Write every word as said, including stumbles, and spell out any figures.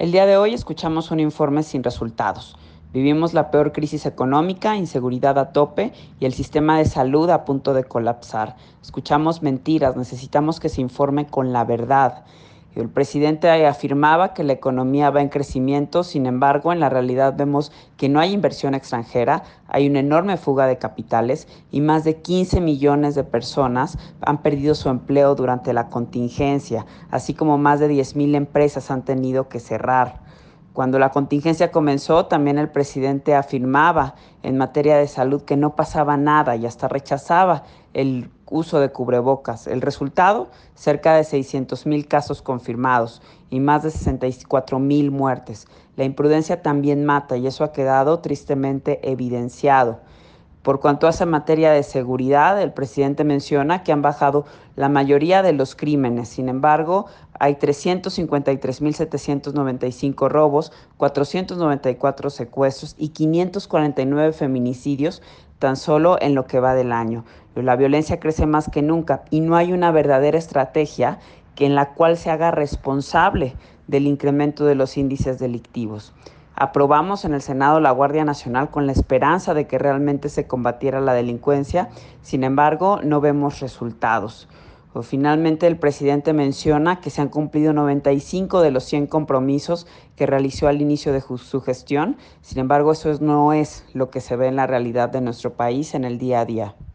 El día de hoy escuchamos un informe sin resultados. Vivimos la peor crisis económica, inseguridad a tope y el sistema de salud a punto de colapsar. Escuchamos mentiras, necesitamos que se informe con la verdad. El presidente afirmaba que la economía va en crecimiento, sin embargo, en la realidad vemos que no hay inversión extranjera, hay una enorme fuga de capitales y más de quince millones de personas han perdido su empleo durante la contingencia, así como más de diez mil empresas han tenido que cerrar. Cuando la contingencia comenzó, también el presidente afirmaba en materia de salud que no pasaba nada y hasta rechazaba el uso de cubrebocas. El resultado, cerca de seiscientos mil casos confirmados y más de sesenta y cuatro mil muertes. La imprudencia también mata y eso ha quedado tristemente evidenciado. Por cuanto hace materia de seguridad, el presidente menciona que han bajado la mayoría de los crímenes. Sin embargo, hay trescientos cincuenta y tres mil setecientos noventa y cinco robos, cuatrocientos noventa y cuatro secuestros y quinientos cuarenta y nueve feminicidios tan solo en lo que va del año. La violencia crece más que nunca y no hay una verdadera estrategia que en la cual se haga responsable del incremento de los índices delictivos. Aprobamos en el Senado la Guardia Nacional con la esperanza de que realmente se combatiera la delincuencia, sin embargo, no vemos resultados. Finalmente, el presidente menciona que se han cumplido noventa y cinco de los cien compromisos que realizó al inicio de su gestión, sin embargo, eso no es lo que se ve en la realidad de nuestro país en el día a día.